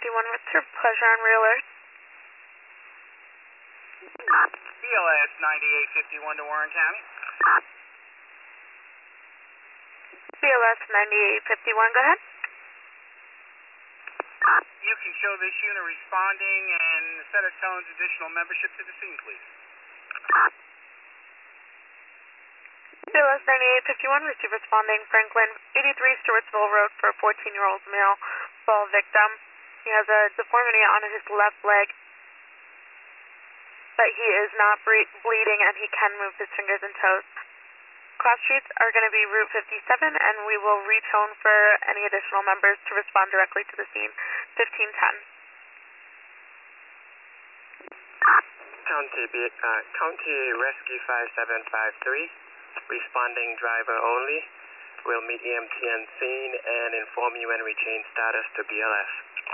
51, what's your pleasure on rear alert? BLS 9851 to Warren County. BLS 9851, go ahead. You can show this unit responding and a set of tones additional membership to the scene, please. BLS 9851, receive responding Franklin 83 Stewartsville Road for a 14-year-old male fall victim. He has a deformity on his left leg, but he is not bleeding and he can move his fingers and toes. Cross streets are going to be Route 57, and we will retone for any additional members to respond directly to the scene. 1510. County Rescue 5753, responding driver only. We'll meet EMT on scene and inform you when we change status to BLS.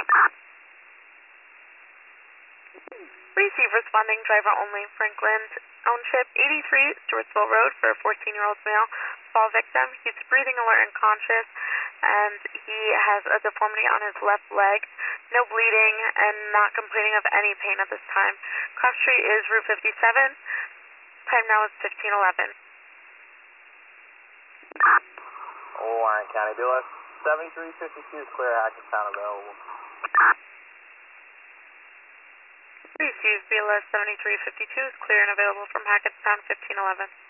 Receive responding driver only, Franklin Township 83 Stewartsville Road for a 14-year-old male fall victim. He's breathing alert and conscious, and he has a deformity on his left leg. No bleeding and not complaining of any pain at this time. Cross street is Route 57. Time now is 1511. Warren County, BLS 7352 is clear, Hackettstown available. Receive BLS 7352 is clear and available from Hackettstown 1511.